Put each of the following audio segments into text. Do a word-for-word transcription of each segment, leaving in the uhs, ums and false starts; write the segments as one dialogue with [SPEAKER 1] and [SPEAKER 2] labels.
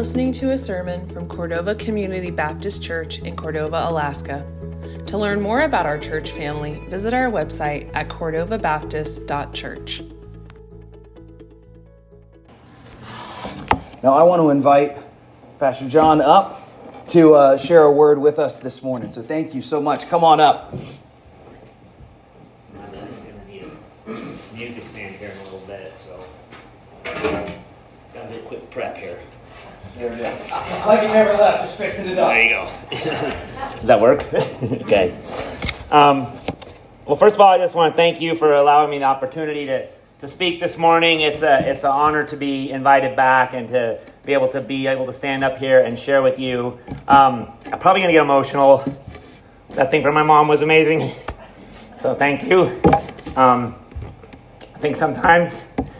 [SPEAKER 1] listening to a sermon from Cordova Community Baptist Church in Cordova, Alaska. To learn more about our church family, visit our website at cordova baptist dot church.
[SPEAKER 2] Now I want to invite Pastor John up to uh, share a word with us this morning. So thank you so much. Come on up.
[SPEAKER 3] I'm just going to need a music stand here in a little bit, so got a little quick prep here.
[SPEAKER 2] There it is. Like you never left, just fixing it up.
[SPEAKER 3] There you go. Does that work? Okay. Um, well, first of all, I just want to thank you for allowing me the opportunity to, to speak this morning. It's a it's an honor to be invited back and to be able to be able to stand up here and share with you. Um, I'm probably going to get emotional. That thing from my mom was amazing. So thank you. Um, I think sometimes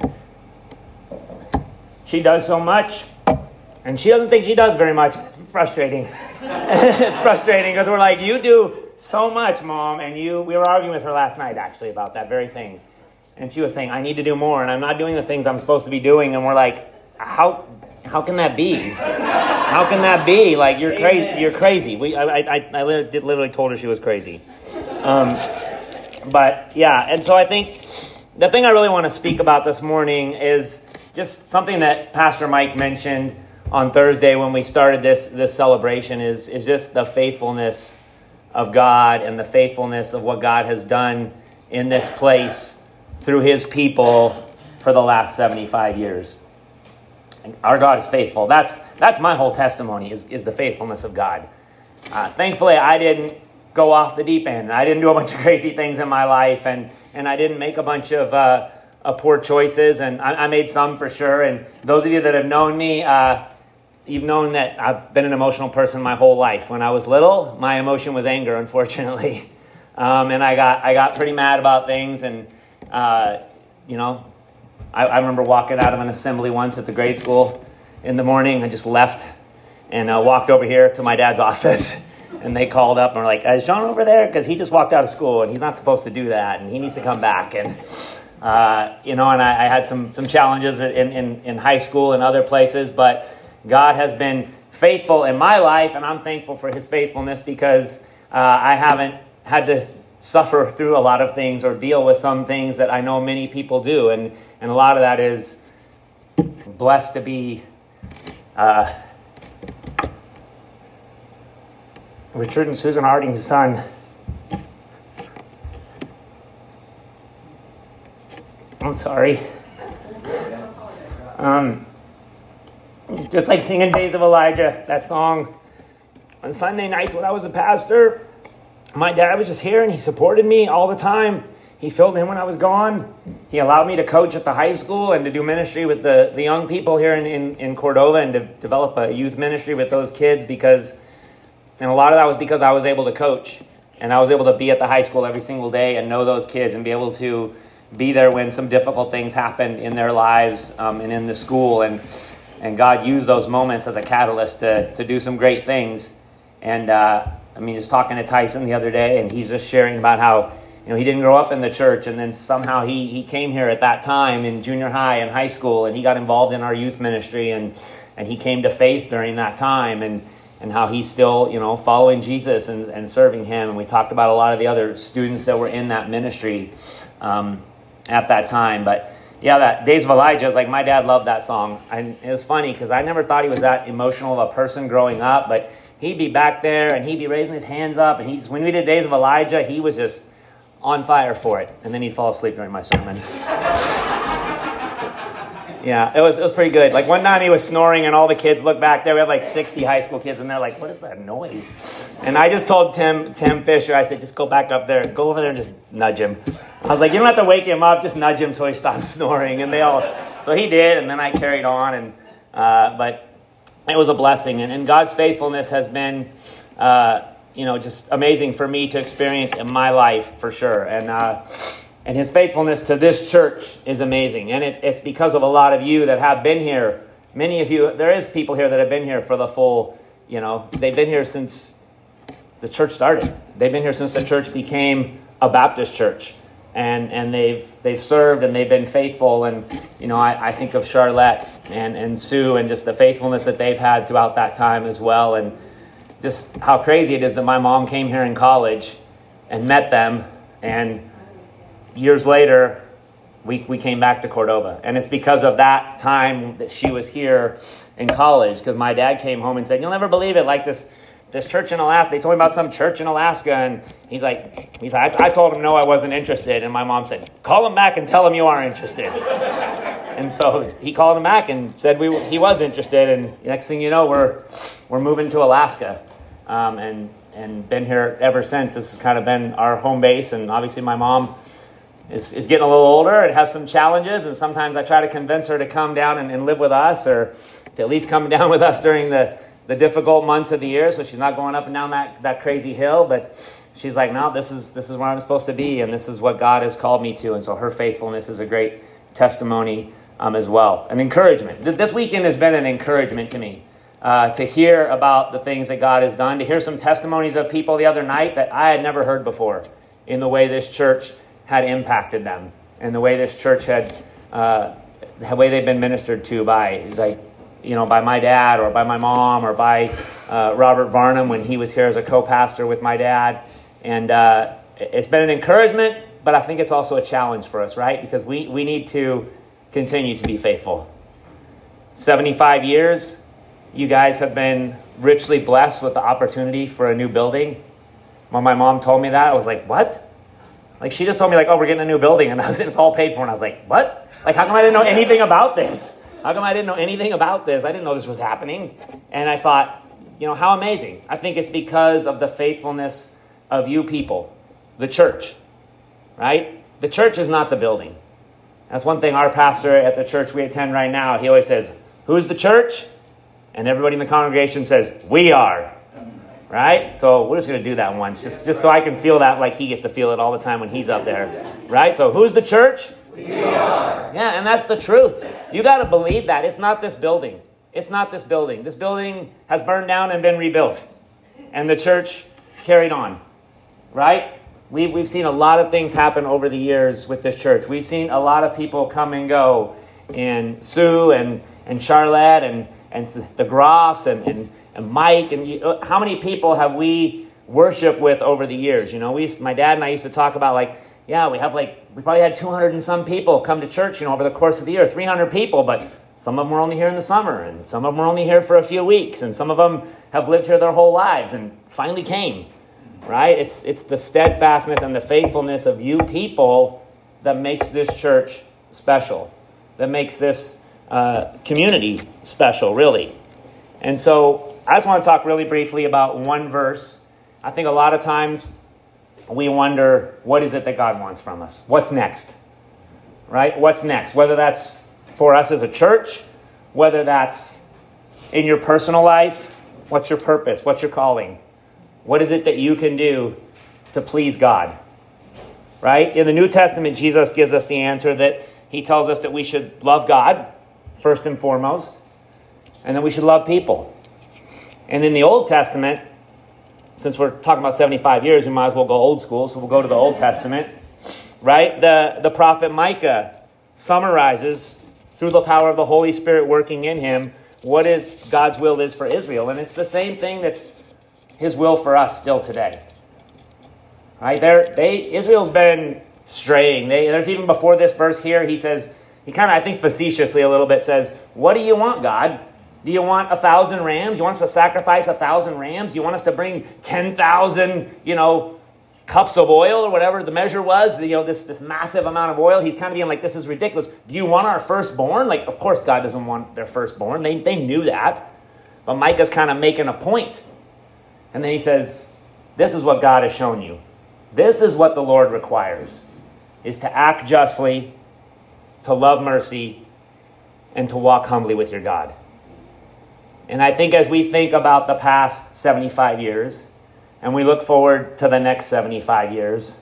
[SPEAKER 3] she does so much, and she doesn't think she does very much. It's frustrating. It's frustrating because we're like, you do so much, Mom, and you. We were arguing with her last night, actually, about that very thing. And she was saying, I need to do more, and I'm not doing the things I'm supposed to be doing. And we're like, how how can that be? How can that be? Like, you're crazy. You're crazy. We, I, I, I literally told her she was crazy. Um, but, yeah, and so I think the thing I really want to speak about this morning is just something that Pastor Mike mentioned on Thursday when we started this this celebration is, is just the faithfulness of God and the faithfulness of what God has done in this place through his people for the last seventy-five years. And our God is faithful. That's that's my whole testimony is, is the faithfulness of God. Uh, thankfully, I didn't go off the deep end. I didn't do a bunch of crazy things in my life, and, and I didn't make a bunch of uh, uh, poor choices, and I, I made some for sure. And those of you that have known me, uh, you've known that I've been an emotional person my whole life. When I was little, my emotion was anger, unfortunately. Um, and I got I got pretty mad about things. And, uh, you know, I, I remember walking out of an assembly once at the grade school in the morning. I just left and uh, walked over here to my dad's office. And they called up and were like, is John over there? Because he just walked out of school and he's not supposed to do that. And he needs to come back. And, uh, you know, and I, I had some some challenges in, in, in high school and other places. But God has been faithful in my life, and I'm thankful for his faithfulness because uh, I haven't had to suffer through a lot of things or deal with some things that I know many people do. And, and a lot of that is blessed to be uh, Richard and Susan Harding's son. I'm sorry. Um... Just like singing Days of Elijah, that song. On Sunday nights when I was a pastor, my dad was just here and he supported me all the time. He filled in when I was gone. He allowed me to coach at the high school and to do ministry with the, the young people here in, in, in Cordova and to develop a youth ministry with those kids because, and a lot of that was because I was able to coach. And I was able to be at the high school every single day and know those kids and be able to be there when some difficult things happened in their lives um, and in the school. And And God used those moments as a catalyst to, to do some great things. And, uh, I mean, just talking to Tyson the other day, and he's just sharing about how, you know, he didn't grow up in the church, and then somehow he he came here at that time in junior high and high school, and he got involved in our youth ministry, and, and he came to faith during that time, and, and how he's still, you know, following Jesus and, and serving him. And we talked about a lot of the other students that were in that ministry um, at that time. But yeah, that Days of Elijah is like my dad loved that song. And it was funny because I never thought he was that emotional of a person growing up, but he'd be back there and he'd be raising his hands up. And he just, when we did Days of Elijah, he was just on fire for it. And then he'd fall asleep during my sermon. Yeah, it was it was pretty good. Like one night he was snoring and all the kids looked back there. We have like sixty high school kids and they're like, what is that noise? And I just told Tim Tim Fisher, I said, just go back up there. Go over there and just nudge him. I was like, you don't have to wake him up. Just nudge him so he stops snoring. And they all, so he did. And then I carried on. And uh, but it was a blessing. And, and God's faithfulness has been, uh, you know, just amazing for me to experience in my life for sure. And uh And his faithfulness to this church is amazing. And it's it's because of a lot of you that have been here. Many of you, there is people here that have been here for the full, you know, they've been here since the church started. They've been here since the church became a Baptist church. And and they've they've served and they've been faithful. And, you know, I, I think of Charlotte and, and Sue, and just the faithfulness that they've had throughout that time as well. And just how crazy it is that my mom came here in college and met them, and years later, we, we came back to Cordova. And it's because of that time that she was here in college, because my dad came home and said, "You'll never believe it, like this this church in Alaska." They told me about some church in Alaska, and he's like, he's like, I, I told him no, I wasn't interested. And my mom said, "Call him back and tell him you are interested." And so he called him back and said we he was interested. And next thing you know, we're we're moving to Alaska, um, and and been here ever since. This has kind of been our home base. And obviously, my mom is is getting a little older and has some challenges. And sometimes I try to convince her to come down and, and live with us, or to at least come down with us during the, the difficult months of the year, so she's not going up and down that, that crazy hill. But she's like, no, this is this is where I'm supposed to be, and this is what God has called me to. And so her faithfulness is a great testimony um, as well. An encouragement. This weekend has been an encouragement to me, uh, to hear about the things that God has done, to hear some testimonies of people the other night that I had never heard before, in the way this church had impacted them, and the way this church had, uh, the way they've been ministered to by, like, you know, by my dad, or by my mom, or by uh, Robert Varnum when he was here as a co-pastor with my dad. And uh, it's been an encouragement, but I think it's also a challenge for us, right? Because we, we need to continue to be faithful. seventy-five years, you guys have been richly blessed with the opportunity for a new building. When my mom told me that, I was like, what? Like, she just told me, like, oh, we're getting a new building, and I was, it's all paid for. And I was like, what? Like, how come I didn't know anything about this? How come I didn't know anything about this? I didn't know this was happening. And I thought, you know, how amazing. I think it's because of the faithfulness of you people, the church, right? The church is not the building. That's one thing our pastor at the church we attend right now, he always says, who's the church? And everybody in the congregation says, we are, right? So we're just going to do that once, just, just so I can feel that, like he gets to feel it all the time when he's up there, right? So who's the church? We are. Yeah, and that's the truth. You got to believe that. It's not this building. It's not this building. This building has burned down and been rebuilt. And the church carried on, right? We've, we've seen a lot of things happen over the years with this church. We've seen a lot of people come and go. And Sue and, and Charlotte and, and the Groffs and, and, and Mike. And you, how many people have we worshiped with over the years? You know, we used, my dad and I used to talk about, like, yeah, we have like, we probably had two hundred and some people come to church, you know, over the course of the year, three hundred people, but some of them were only here in the summer, and some of them were only here for a few weeks, and some of them have lived here their whole lives and finally came, right? It's, it's the steadfastness and the faithfulness of you people that makes this church special, that makes this uh, community special, really. And so I just want to talk really briefly about one verse. I think a lot of times we wonder, what is it that God wants from us? What's next? Right? What's next? Whether that's for us as a church, whether that's in your personal life, what's your purpose? What's your calling? What is it that you can do to please God? Right? In the New Testament, Jesus gives us the answer that he tells us that we should love God first and foremost, and that we should love people. And in the Old Testament, since we're talking about seventy-five years, we might as well go old school, so we'll go to the Old Testament, right? The, the prophet Micah summarizes, through the power of the Holy Spirit working in him, what is God's will is for Israel. And it's the same thing that's his will for us still today. Right? They're, they Israel's been straying. They, there's even before this verse here, he says, he kind of, I think facetiously a little bit says, what do you want, God? Do you want a thousand rams? You want us to sacrifice a thousand rams? You want us to bring ten thousand, you know, cups of oil or whatever the measure was? You know, this, this massive amount of oil. He's kind of being like, this is ridiculous. Do you want our firstborn? Like, of course God doesn't want their firstborn. They, they knew that. But Micah's kind of making a point. And then he says, this is what God has shown you. This is what the Lord requires, is to act justly, to love mercy, and to walk humbly with your God. And I think as we think about the past seventy-five years, and we look forward to the next seventy-five years,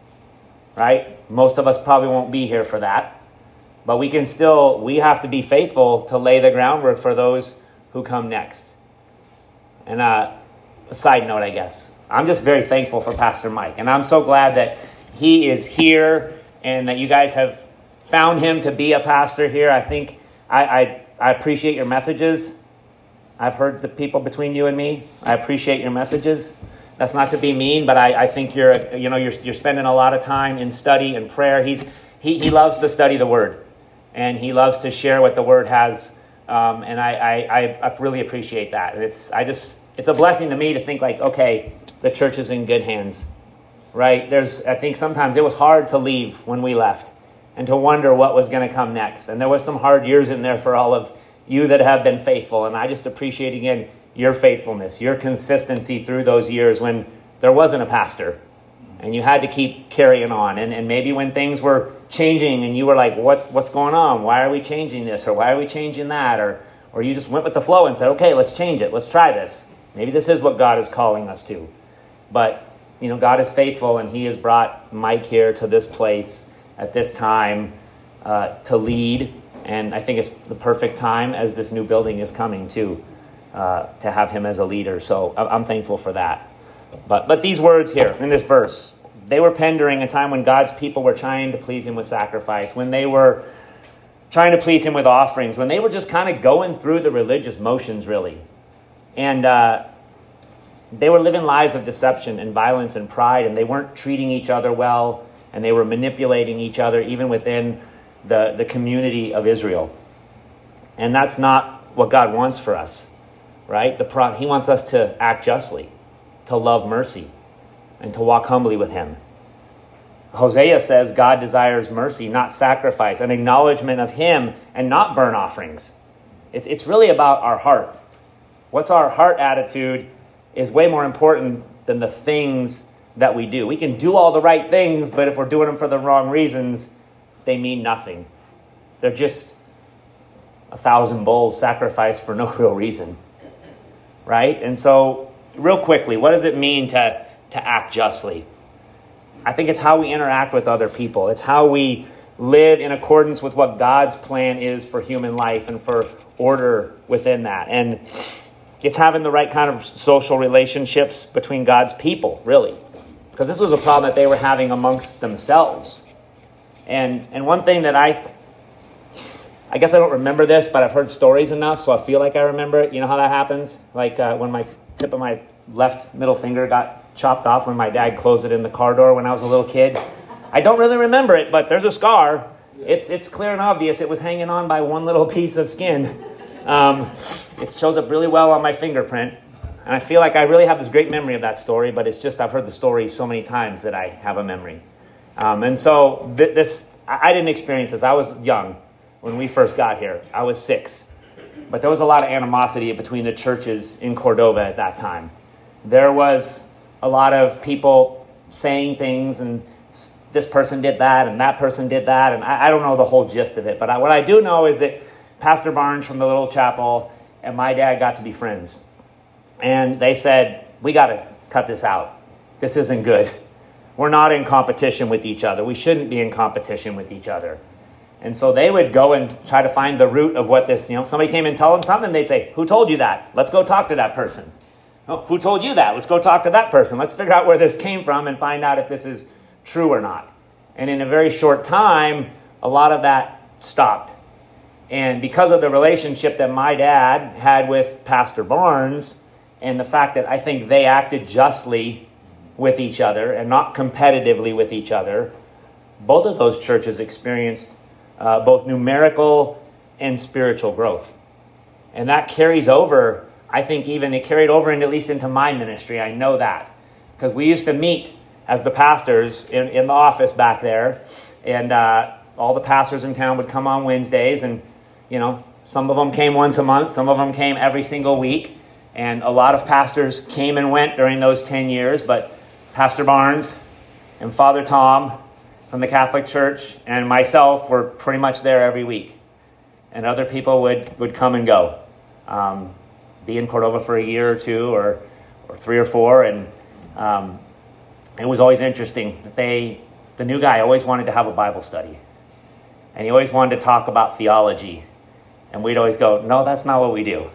[SPEAKER 3] right? Most of us probably won't be here for that. But we can still, we have to be faithful to lay the groundwork for those who come next. And uh, a side note, I guess, I'm just very thankful for Pastor Mike. And I'm so glad that he is here and that you guys have found him to be a pastor here. I think I... I I appreciate your messages. I've heard the people between you and me. I appreciate your messages. That's not to be mean, but I, I think you're, you know, you're, you're spending a lot of time in study and prayer. He's, he, he loves to study the Word, and he loves to share what the Word has. Um, and I, I, I really appreciate that. And it's, I just, it's a blessing to me to think like, okay, the church is in good hands, right? There's, I think sometimes it was hard to leave when we left and to wonder what was going to come next. And there was some hard years in there for all of you that have been faithful. And I just appreciate, again, your faithfulness, your consistency through those years when there wasn't a pastor and you had to keep carrying on. And, and maybe when things were changing and you were like, what's what's going on? Why are we changing this? Or why are we changing that? Or, or you just went with the flow and said, okay, let's change it. Let's try this. Maybe this is what God is calling us to. But, you know, God is faithful, and he has brought Mike here to this place at this time uh, to lead. And I think it's the perfect time as this new building is coming too. Uh, to have him as a leader. So I'm thankful for that. But but these words here in this verse, they were penned during a time when God's people were trying to please him with sacrifice, when they were trying to please him with offerings, when they were just kind of going through the religious motions, really. And uh, they were living lives of deception and violence and pride, and they weren't treating each other well, and they were manipulating each other even within the, the community of Israel. And that's not what God wants for us. Right? The pro- he wants us to act justly, to love mercy, and to walk humbly with him. Hosea says God desires mercy, not sacrifice, an acknowledgement of him and not burnt offerings. It's, it's really about our heart. What's our heart attitude is way more important than the things that we do. We can do all the right things, but if we're doing them for the wrong reasons, they mean nothing. They're just a thousand bulls sacrificed for no real reason. Right? And so, real quickly, what does it mean to, to act justly? I think it's how we interact with other people. It's how we live in accordance with what God's plan is for human life and for order within that. And it's having the right kind of social relationships between God's people, really. Because this was a problem that they were having amongst themselves. And and one thing that I... I guess I don't remember this, but I've heard stories enough, so I feel like I remember it. You know how that happens? Like uh, when my tip of my left middle finger got chopped off when my dad closed it in the car door when I was a little kid. I don't really remember it, but there's a scar. It's it's clear and obvious. It was hanging on by one little piece of skin. Um, it shows up really well on my fingerprint. And I feel like I really have this great memory of that story, but it's just I've heard the story so many times that I have a memory. Um, and so th- this, I didn't experience this. I was young when we first got here. I was six. But there was a lot of animosity between the churches in Cordova at that time. There was a lot of people saying things, and this person did that, and that person did that, and I, I don't know the whole gist of it. But I, what I do know is that Pastor Barnes from the little chapel and my dad got to be friends. And they said, we got to cut this out. This isn't good. We're not in competition with each other. We shouldn't be in competition with each other. And so they would go and try to find the root of what this, you know, somebody came and tell them something, they'd say, who told you that? Let's go talk to that person. Oh, who told you that? Let's go talk to that person. Let's figure out where this came from and find out if this is true or not. And in a very short time, a lot of that stopped. And because of the relationship that my dad had with Pastor Barnes and the fact that I think they acted justly with each other and not competitively with each other, both of those churches experienced Uh, both numerical and spiritual growth. And that carries over, I think even it carried over in, at least into my ministry. I know that. Because we used to meet as the pastors in, in the office back there. And uh, all the pastors in town would come on Wednesdays. And, you know, some of them came once a month. Some of them came every single week. And a lot of pastors came and went during those ten years. But Pastor Barnes and Father Tom from the Catholic Church and myself were pretty much there every week. And other people would, would come and go. Um, be in Cordova for a year or two or, or three or four. And um, it was always interesting that they, the new guy always wanted to have a Bible study. And he always wanted to talk about theology. And we'd always go, no, that's not what we do.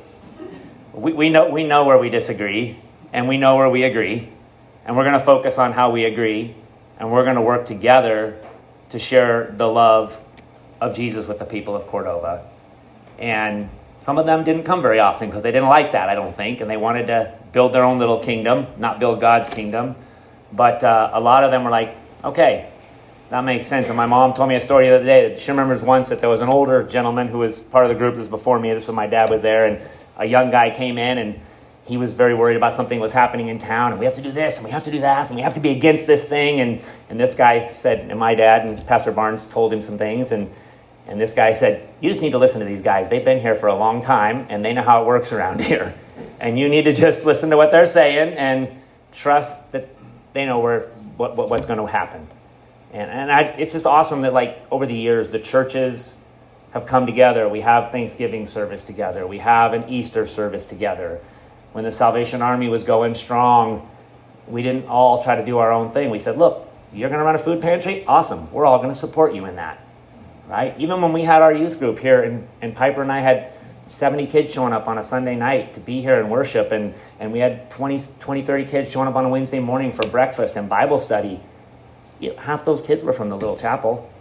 [SPEAKER 3] We, we know we know where we disagree. And we know where we agree. And we're going to focus on how we agree. And we're going to work together to share the love of Jesus with the people of Cordova. And some of them didn't come very often because they didn't like that, I don't think, and they wanted to build their own little kingdom, not build God's kingdom. But uh, a lot of them were like, okay, that makes sense. And my mom told me a story the other day that she remembers once that there was an older gentleman who was part of the group that was before me. This was when my dad was there, and a young guy came in, and he was very worried about something was happening in town, and we have to do this, and we have to do that, and we have to be against this thing. And, and this guy said, and my dad and Pastor Barnes told him some things, and, and this guy said, you just need to listen to these guys. They've been here for a long time, and they know how it works around here. And you need to just listen to what they're saying and trust that they know where what, what what's going to happen. And and I, it's just awesome that, like, over the years, the churches have come together. We have Thanksgiving service together. We have an Easter service together. When the Salvation Army was going strong, we didn't all try to do our own thing. We said, look, you're going to run a food pantry? Awesome. We're all going to support you in that, right? Even when we had our youth group here, and, and Piper and I had seventy kids showing up on a Sunday night to be here and worship, and, and we had twenty, twenty, thirty kids showing up on a Wednesday morning for breakfast and Bible study. You know, half those kids were from the little chapel.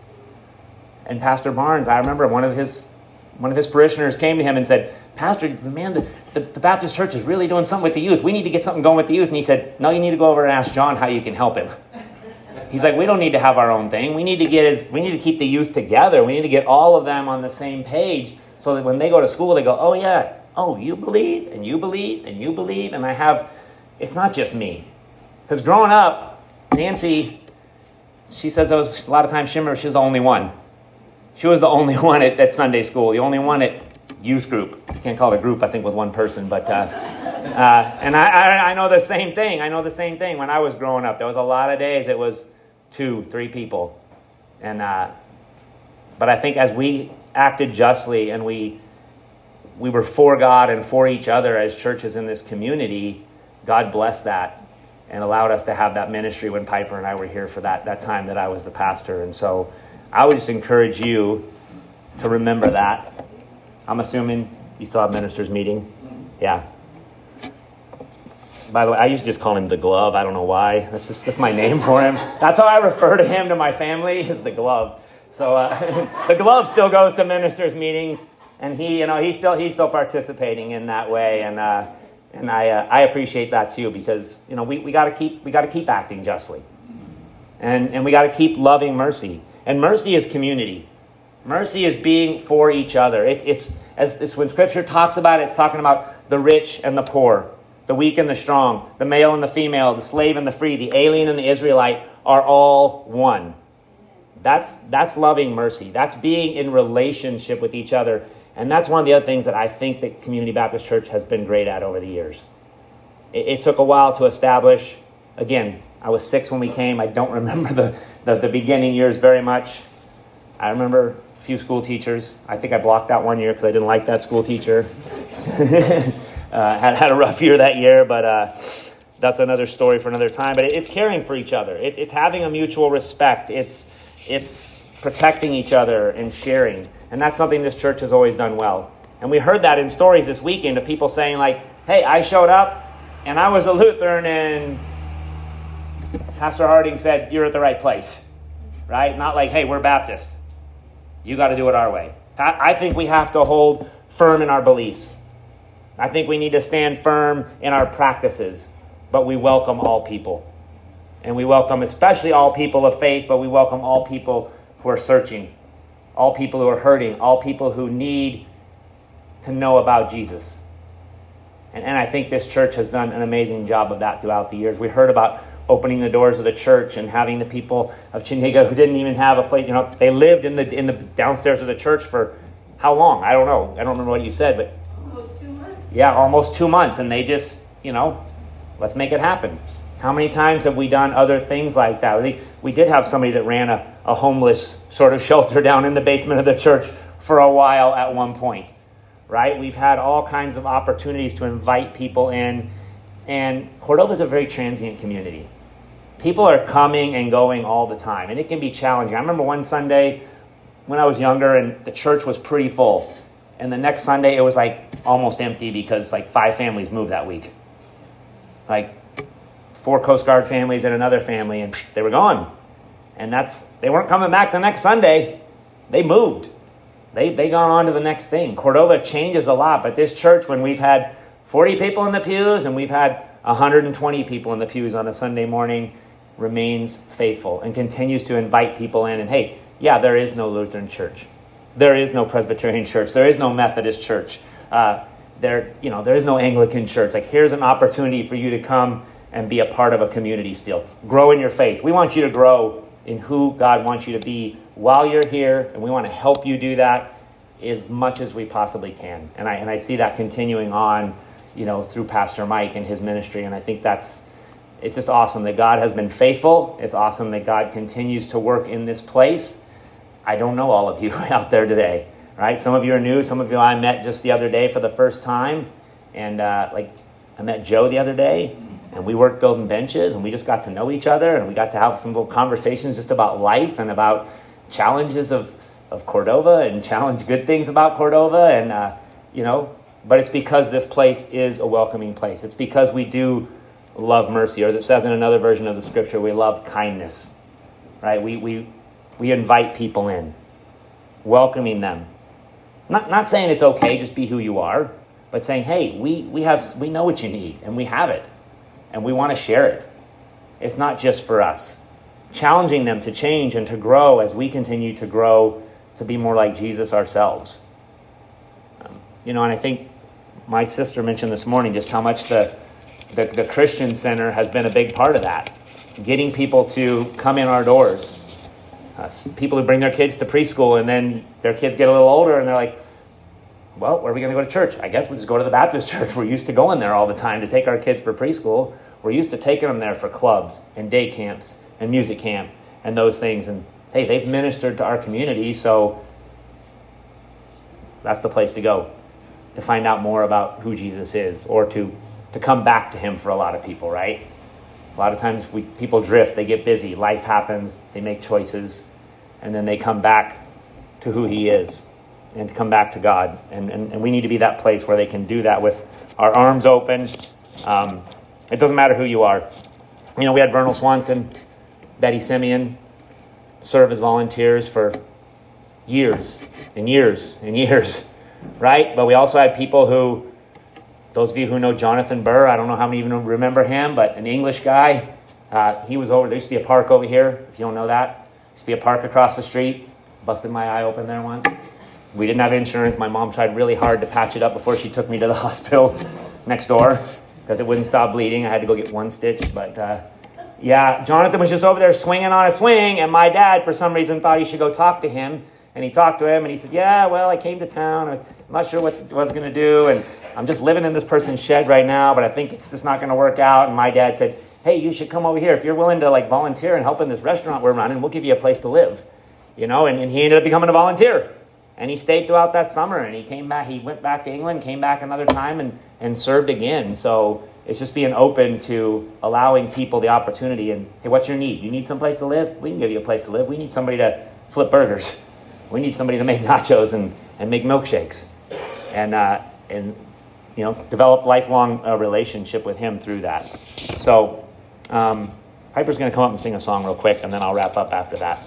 [SPEAKER 3] And Pastor Barnes, I remember one of his one of his parishioners came to him and said, Pastor, man, the, the, the Baptist church is really doing something with the youth. We need to get something going with the youth. And he said, no, you need to go over and ask John how you can help him. He's like, we don't need to have our own thing. We need to get his, we need to keep the youth together. We need to get all of them on the same page so that when they go to school, they go, oh, yeah, oh, you believe, and you believe, and you believe. And I have, it's not just me. Because growing up, Nancy, she says was, a lot of times she remembers she was the only one. She was the only one at, at Sunday school, the only one at youth group. You can't call it a group, I think, with one person. But uh, uh, and I, I, I know the same thing. I know the same thing. When I was growing up, there was a lot of days it was two, three people. And uh, but I think as we acted justly and we we were for God and for each other as churches in this community, God blessed that and allowed us to have that ministry when Piper and I were here for that, that time that I was the pastor. And so I would just encourage you to remember that. I'm assuming you still have ministers meeting? Yeah. By the way, I used to just call him the Glove. I don't know why. That's just that's my name for him. That's how I refer to him to my family, is the Glove. So uh, the Glove still goes to ministers meetings, and he, you know, he's still he's still participating in that way, and uh, and I uh, I appreciate that too, because you know we, we got to keep we got to keep acting justly, and and we got to keep loving mercy, and mercy is community. Mercy is being for each other. It's it's as it's, when Scripture talks about it, it's talking about the rich and the poor, the weak and the strong, the male and the female, the slave and the free, the alien and the Israelite are all one. That's that's loving mercy. That's being in relationship with each other. And that's one of the other things that I think that Community Baptist Church has been great at over the years. It, it took a while to establish. Again, I was six when we came. I don't remember the, the, the beginning years very much. I remember a few school teachers. I think I blocked out one year because I didn't like that school teacher. uh, had had a rough year that year, but uh, that's another story for another time. But it, it's caring for each other. It's it's having a mutual respect. It's it's protecting each other and sharing. And that's something this church has always done well. And we heard that in stories this weekend of people saying like, hey, I showed up and I was a Lutheran and Pastor Harding said, you're at the right place, right? Not like, hey, we're Baptist. You got to do it our way. I think we have to hold firm in our beliefs. I think we need to stand firm in our practices, but we welcome all people. And we welcome especially all people of faith, but we welcome all people who are searching, all people who are hurting, all people who need to know about Jesus. And, and I think this church has done an amazing job of that throughout the years. We heard about opening the doors of the church and having the people of Chinhiga who didn't even have a place, you know, they lived in the in the downstairs of the church for how long? I don't know. I don't remember what you said, but
[SPEAKER 4] almost two months.
[SPEAKER 3] Yeah, almost two months. And they just, you know, let's make it happen. How many times have we done other things like that? We, we did have somebody that ran a, a homeless sort of shelter down in the basement of the church for a while at one point, right? We've had all kinds of opportunities to invite people in. And Cordova is a very transient community. People are coming and going all the time, and it can be challenging. I remember one Sunday when I was younger, and the church was pretty full. And the next Sunday, it was like almost empty because like five families moved that week. Like four Coast Guard families and another family, and they were gone. And that's they weren't coming back the next Sunday. They moved. They they gone on to the next thing. Cordova changes a lot, but this church, when we've had forty people in the pews and we've had one hundred twenty people in the pews on a Sunday morning, remains faithful and continues to invite people in. And hey, yeah, there is no Lutheran church. There is no Presbyterian church. There is no Methodist church. Uh, there, you know, there is no Anglican church. Like, here's an opportunity for you to come and be a part of a community still. Grow in your faith. We want you to grow in who God wants you to be while you're here, and we want to help you do that as much as we possibly can. And I and I see that continuing on, you know, through Pastor Mike and his ministry. And I think that's, it's just awesome that God has been faithful. It's awesome that God continues to work in this place. I don't know all of you out there today, right? Some of you are new. Some of you I met just the other day for the first time. And uh, like, I met Joe the other day, and we worked building benches, and we just got to know each other, and we got to have some little conversations just about life and about challenges of, of Cordova and challenge good things about Cordova. And, uh, you know, but it's because this place is a welcoming place. It's because we do love mercy, or as it says in another version of the scripture, we love kindness, right? We we we invite people in, welcoming them. Not not saying it's okay, just be who you are, but saying, hey, we we have we know what you need, and we have it, and we want to share it. It's not just for us. Challenging them to change and to grow as we continue to grow to be more like Jesus ourselves. Um, you know, and I think my sister mentioned this morning just how much the The, the Christian Center has been a big part of that. Getting people to come in our doors. Uh, people who bring their kids to preschool, and then their kids get a little older and they're like, well, where are we going to go to church? I guess we'll just go to the Baptist church. We're used to going there all the time to take our kids for preschool. We're used to taking them there for clubs and day camps and music camp and those things. And hey, they've ministered to our community, so that's the place to go to find out more about who Jesus is, or to to come back to him for a lot of people, right? A lot of times we people drift, they get busy, life happens, they make choices, and then they come back to who he is and to come back to God. And, and, and we need to be that place where they can do that with our arms open. Um, it doesn't matter who you are. You know, we had Vernal Swanson, Betty Simeon serve as volunteers for years and years and years, right? But we also had people who, those of you who know Jonathan Burr, I don't know how many even remember him, but an English guy. Uh, he was over, there used to be a park over here, if you don't know that. There used to be a park across the street. Busted my eye open there once. We didn't have insurance. My mom tried really hard to patch it up before she took me to the hospital next door because it wouldn't stop bleeding. I had to go get one stitch. But uh, yeah, Jonathan was just over there swinging on a swing, and my dad, for some reason, thought he should go talk to him. And he talked to him, and he said, yeah, well, I came to town. I'm not sure what I was going to do, and I'm just living in this person's shed right now, but I think it's just not going to work out. And my dad said, hey, you should come over here. If you're willing to like volunteer and help in this restaurant we're running, we'll give you a place to live. You know, and, and he ended up becoming a volunteer. And he stayed throughout that summer, and he came back. He went back to England, came back another time, and, and served again. So it's just being open to allowing people the opportunity. And, hey, what's your need? You need someplace to live? We can give you a place to live. We need somebody to flip burgers. We need somebody to make nachos and, and make milkshakes. And, uh, and you know, develop lifelong uh, relationship with him through that. So um, Piper's going to come up and sing a song real quick, and then I'll wrap up after that.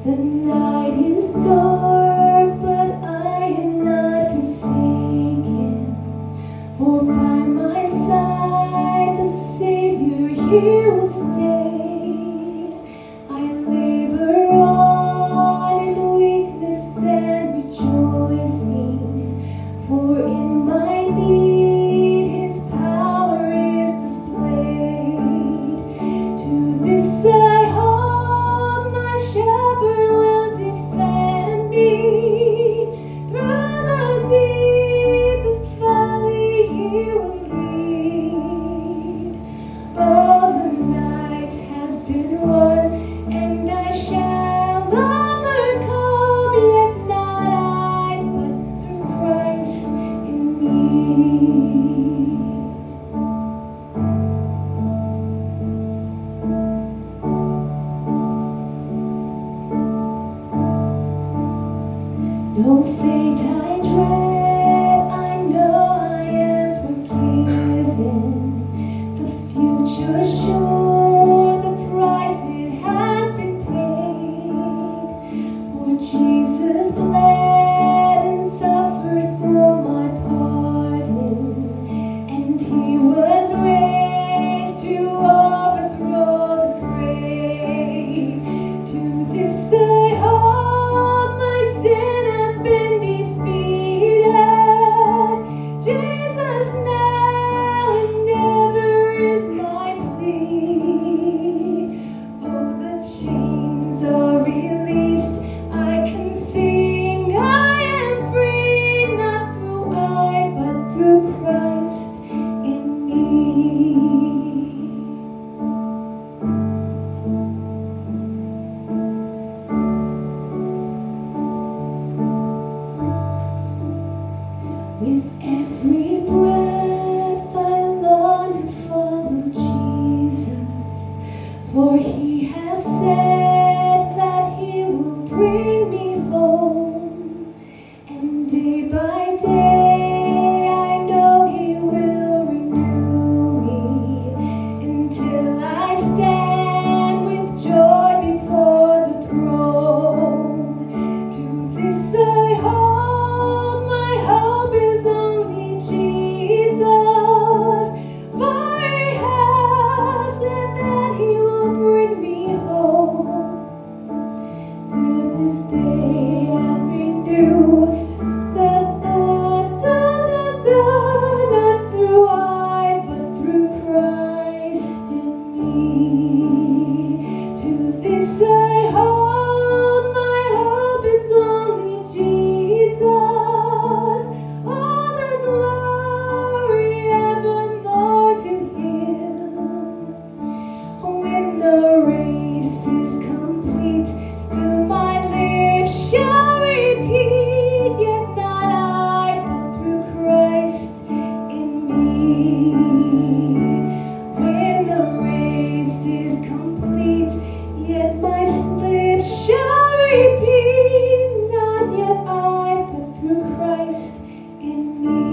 [SPEAKER 4] The night is dark, but I am not forsaken. For by my side the Savior here will stay. I labor on in weakness and rejoicing, for in my need His power is displayed. To this I hope my Shepherd will defend me. Through the deepest valley He will lead. All the night has been won, and I shall overcome, yet not I, but through Christ in me. No fate I dread, I know I am forgiven. The future sure, the price it has been paid. For Jesus bled and suffered for my pardon, and He was raised to overthrow the grave. To this I hope my sin has been defeated. Jesus now and ever is my plea. Oh, the chains are released, I can sing, I am free, not through I, but through Christ in me. With every breath I long to follow Jesus, for He has said that He will bring me home. And day by day I know He will renew me, until I stand with joy before the throne. To this I hold, my hope is only Jesus, for He has said that He will bring me home. Till this day and renew, da da da da da, not through I, but through Christ in me. To this I hold, my hope is only Jesus. All the glory evermore to Him. When the race is complete, still my lips shall repeat, yet not I, but through Christ in me. When the race is complete, yet my lips shall repeat, not yet I, but through Christ in me.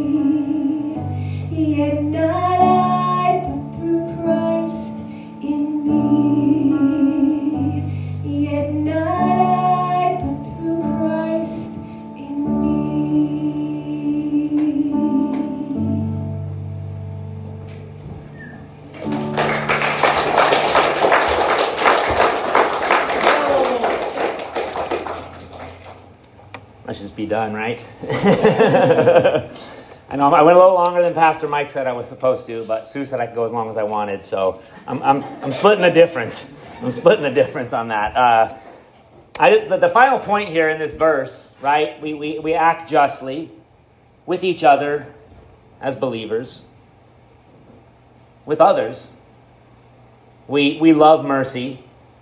[SPEAKER 4] Yet not I, but through Christ in me. Yet not I, but through Christ in me.
[SPEAKER 3] Let's just be done, right? I know I went a little longer than Pastor Mike said I was supposed to, but Sue said I could go as long as I wanted, so I'm I'm, I'm splitting the difference. I'm splitting the difference on that. Uh, I, the, the final point here in this verse, right? We, we we act justly with each other as believers, with others. We we love mercy.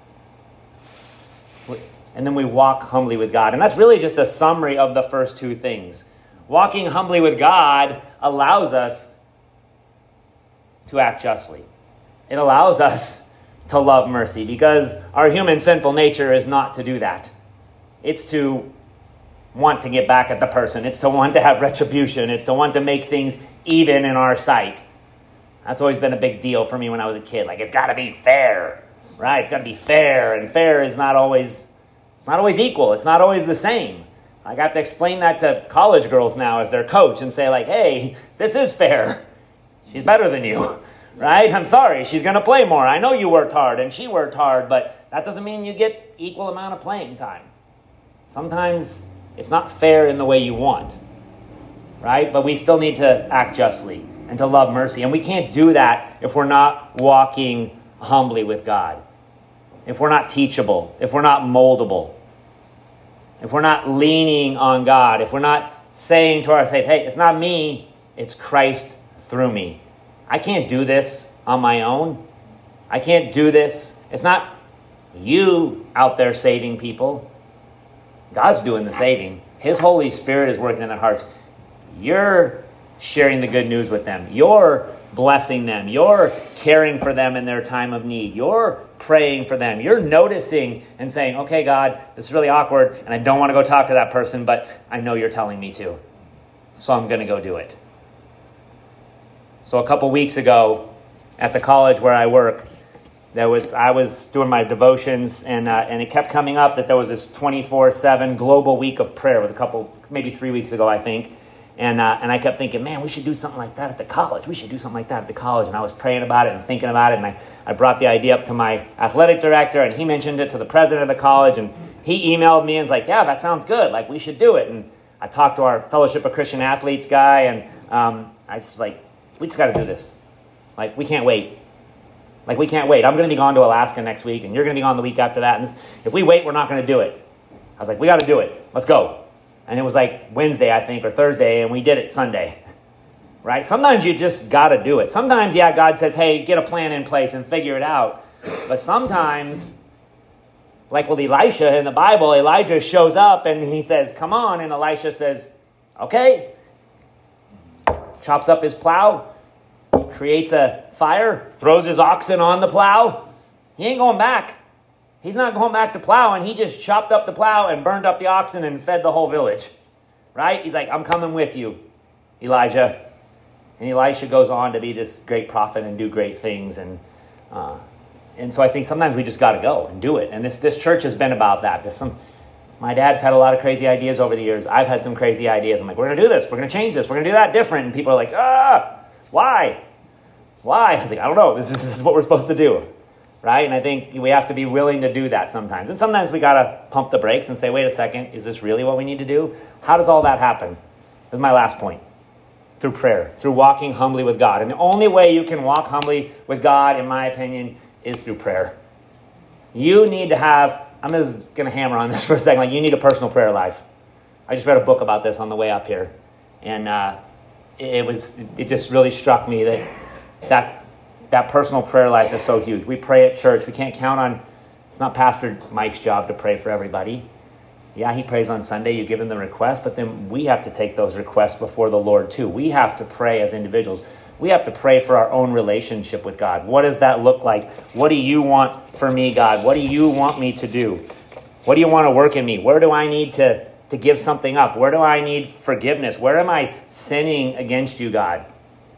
[SPEAKER 3] And then we walk humbly with God. And that's really just a summary of the first two things. Walking humbly with God allows us to act justly. It allows us to love mercy because our human sinful nature is not to do that. It's to want to get back at the person. It's to want to have retribution. It's to want to make things even in our sight. That's always been a big deal for me when I was a kid. Like, it's got to be fair, right? It's got to be fair. And fair is not always It's not always equal. It's not always the same. I have to explain that to college girls now as their coach and say like, hey, this is fair. She's better than you, right? I'm sorry. She's going to play more. I know you worked hard and she worked hard, but that doesn't mean you get equal amount of playing time. Sometimes it's not fair in the way you want, right? But we still need to act justly and to love mercy. And we can't do that if we're not walking humbly with God, if we're not teachable, if we're not moldable, if we're not leaning on God, if we're not saying to ourselves, hey, it's not me, it's Christ through me. I can't do this on my own. I can't do this. It's not you out there saving people. God's doing the saving. His Holy Spirit is working in their hearts. You're sharing the good news with them. You're blessing them. You're caring for them in their time of need. You're praying for them. You're noticing and saying, okay, God, this is really awkward and I don't want to go talk to that person, but I know you're telling me to. So I'm going to go do it. So a couple weeks ago at the college where I work, there was I was doing my devotions and uh, and it kept coming up that there was this twenty-four seven global week of prayer. It was a couple, maybe three weeks ago, I think. And uh, and I kept thinking, man, we should do something like that at the college. We should do something like that at the college. And I was praying about it and thinking about it. And I, I brought the idea up to my athletic director, and he mentioned it to the president of the college. And he emailed me and was like, yeah, that sounds good. Like, we should do it. And I talked to our Fellowship of Christian Athletes guy, and um, I was like, we just got to do this. Like, we can't wait. Like, we can't wait. I'm going to be gone to Alaska next week, and you're going to be gone the week after that. And this, if we wait, we're not going to do it. I was like, we got to do it. Let's go. And it was like Wednesday, I think, or Thursday, and we did it Sunday, right? Sometimes you just got to do it. Sometimes, yeah, God says, hey, get a plan in place and figure it out. But sometimes, like with Elisha in the Bible, Elijah shows up and he says, come on. And Elisha says, okay. Chops up his plow, creates a fire, throws his oxen on the plow. He ain't going back. He's not going back to plow, and he just chopped up the plow and burned up the oxen and fed the whole village, right? He's like, I'm coming with you, Elijah. And Elisha goes on to be this great prophet and do great things. And uh, and so I think sometimes we just got to go and do it. And this, this church has been about that. There's some, my dad's had a lot of crazy ideas over the years. I've had some crazy ideas. I'm like, we're going to do this. We're going to change this. We're going to do that different. And people are like, ah, why? Why? I was like, I don't know. This is, this is what we're supposed to do. Right? And I think we have to be willing to do that sometimes. And sometimes we got to pump the brakes and say, wait a second, is this really what we need to do? How does all that happen? This is my last point. Through prayer, through walking humbly with God. And the only way you can walk humbly with God, in my opinion, is through prayer. You need to have, I'm just going to hammer on this for a second, like you need a personal prayer life. I just read a book about this on the way up here. And uh, it was, it just really struck me that that That personal prayer life is so huge. We pray at church. We can't count on, it's not Pastor Mike's job to pray for everybody. Yeah, he prays on Sunday. You give him the request, but then we have to take those requests before the Lord too. We have to pray as individuals. We have to pray for our own relationship with God. What does that look like? What do you want for me, God? What do you want me to do? What do you want to work in me? Where do I need to, to give something up? Where do I need forgiveness? Where am I sinning against you, God?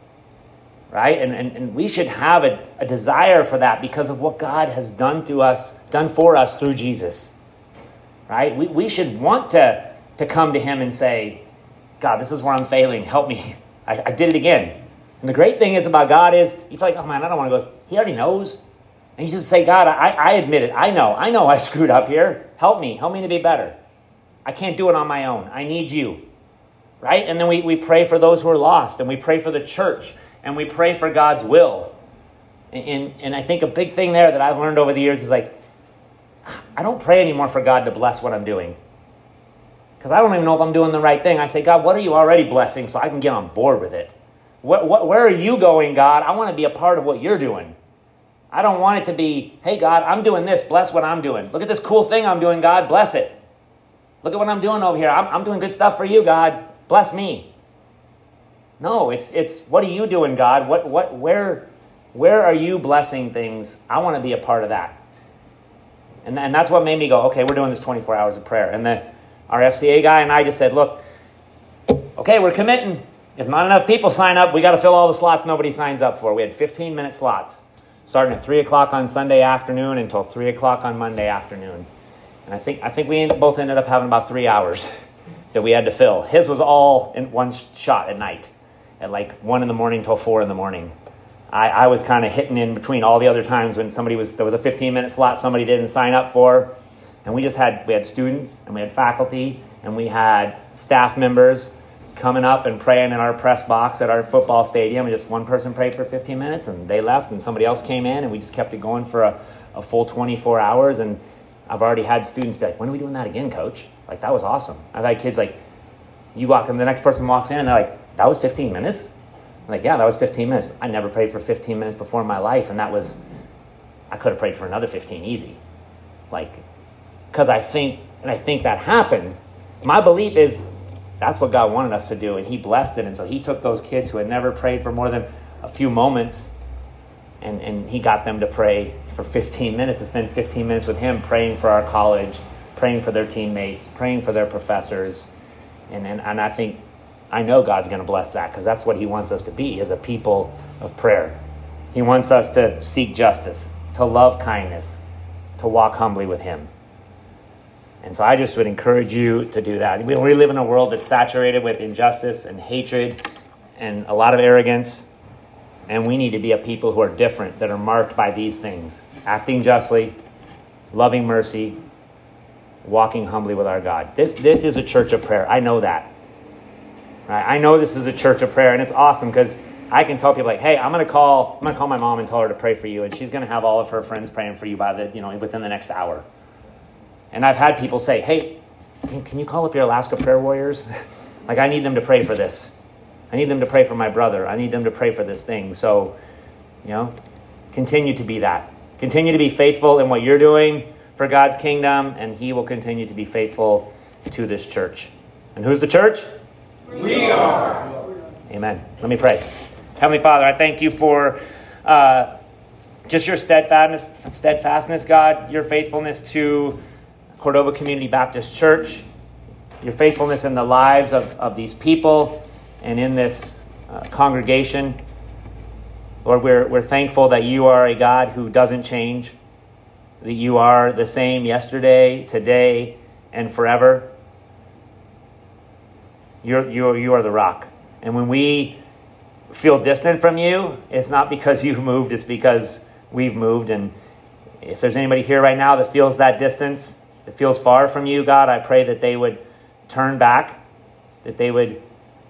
[SPEAKER 3] Right? And, and, and we should have a, a desire for that because of what God has done to us, done for us through Jesus. Right? We, we should want to, to come to him and say, God, this is where I'm failing. Help me. I, I did it again. And the great thing is about God is, you feel like, oh man, I don't want to go. He already knows. And you just say, God, I, I admit it. I know. I know I screwed up here. Help me. Help me to be better. I can't do it on my own. I need you. Right? And then we, we pray for those who are lost, and we pray for the church. And we pray for God's will. And, and, and I think a big thing there that I've learned over the years is like, I don't pray anymore for God to bless what I'm doing. Because I don't even know if I'm doing the right thing. I say, God, what are you already blessing so I can get on board with it? What, what, where are you going, God? I want to be a part of what you're doing. I don't want it to be, hey, God, I'm doing this. Bless what I'm doing. Look at this cool thing I'm doing, God. Bless it. Look at what I'm doing over here. I'm, I'm doing good stuff for you, God. Bless me. No, it's it's what are you doing, God? What what where where are you blessing things? I want to be a part of that. And and that's what made me go, okay, we're doing this twenty-four hours of prayer. And the our F C A guy and I just said, look, okay, we're committing. If not enough people sign up, we got to fill all the slots nobody signs up for. We had fifteen minute slots, starting at three o'clock on Sunday afternoon until three o'clock on Monday afternoon. And I think I think we both ended up having about three hours that we had to fill. His was all in one shot at night, at like one in the morning till four in the morning. I, I was kind of hitting in between all the other times when somebody was there was a fifteen minute slot somebody didn't sign up for, and we just had we had students and we had faculty and we had staff members coming up and praying in our press box at our football stadium, and just one person prayed for fifteen minutes and they left and somebody else came in, and we just kept it going for a, a full twenty-four hours. And I've already had students be like, when are we doing that again, coach? Like, that was awesome. I've had kids like, you walk in, the next person walks in and they're like, that was fifteen minutes? I'm like, yeah, that was fifteen minutes. I never prayed for fifteen minutes before in my life, and that was, I could have prayed for another fifteen easy. Like, because I think, and I think that happened. My belief is that's what God wanted us to do, and he blessed it. And so he took those kids who had never prayed for more than a few moments, and, and he got them to pray for fifteen minutes, to spend fifteen minutes with him praying for our college, praying for their teammates, praying for their professors. And, and, and I think, I know God's going to bless that, because that's what he wants us to be, as a people of prayer. He wants us to seek justice, to love kindness, to walk humbly with him. And so I just would encourage you to do that. We, we live in a world that's saturated with injustice and hatred and a lot of arrogance. And we need to be a people who are different, that are marked by these things: acting justly, loving mercy, walking humbly with our God. This, this is a church of prayer. I know that. Right? I know this is a church of prayer, and it's awesome because I can tell people like, hey, I'm going to call I'm going to call my mom and tell her to pray for you, and she's going to have all of her friends praying for you by the, you know, within the next hour. And I've had people say, hey, can, can you call up your Alaska prayer warriors? Like, I need them to pray for this. I need them to pray for my brother. I need them to pray for this thing. So, you know, continue to be that. Continue to be faithful in what you're doing for God's kingdom, and he will continue to be faithful to this church. And who's the church?
[SPEAKER 5] We are.
[SPEAKER 3] Amen. Let me pray. Heavenly Father, I thank you for uh, just your steadfastness, steadfastness, God, your faithfulness to Cordova Community Baptist Church, your faithfulness in the lives of, of these people and in this uh, congregation. Lord, we're, we're thankful that you are a God who doesn't change, that you are the same yesterday, today, and forever. You're, you're, you are the rock. And when we feel distant from you, it's not because you've moved, it's because we've moved. And if there's anybody here right now that feels that distance, that feels far from you, God, I pray that they would turn back, that they would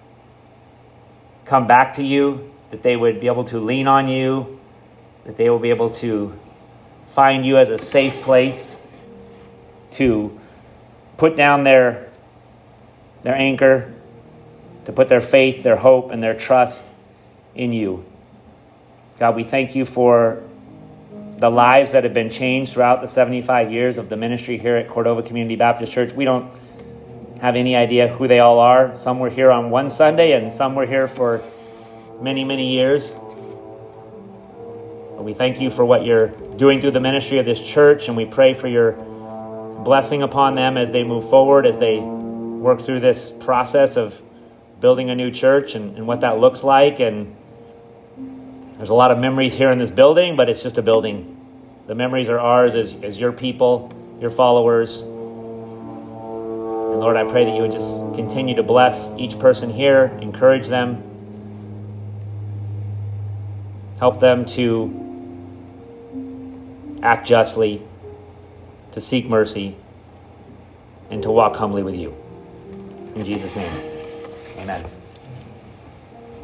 [SPEAKER 3] come back to you, that they would be able to lean on you, that they will be able to find you as a safe place to put down their, their anchor, to put their faith, their hope, and their trust in you. God, we thank you for the lives that have been changed throughout the seventy-five years of the ministry here at Cordova Community Baptist Church. We don't have any idea who they all are. Some were here on one Sunday, and some were here for many, many years. But we thank you for what you're doing through the ministry of this church, and we pray for your blessing upon them as they move forward, as they work through this process of building a new church and, and what that looks like. And there's a lot of memories here in this building, but it's just a building. The memories are ours as, as your people, your followers. And Lord, I pray that you would just continue to bless each person here, encourage them, help them to act justly, to seek mercy, and to walk humbly with you. In Jesus' name, amen.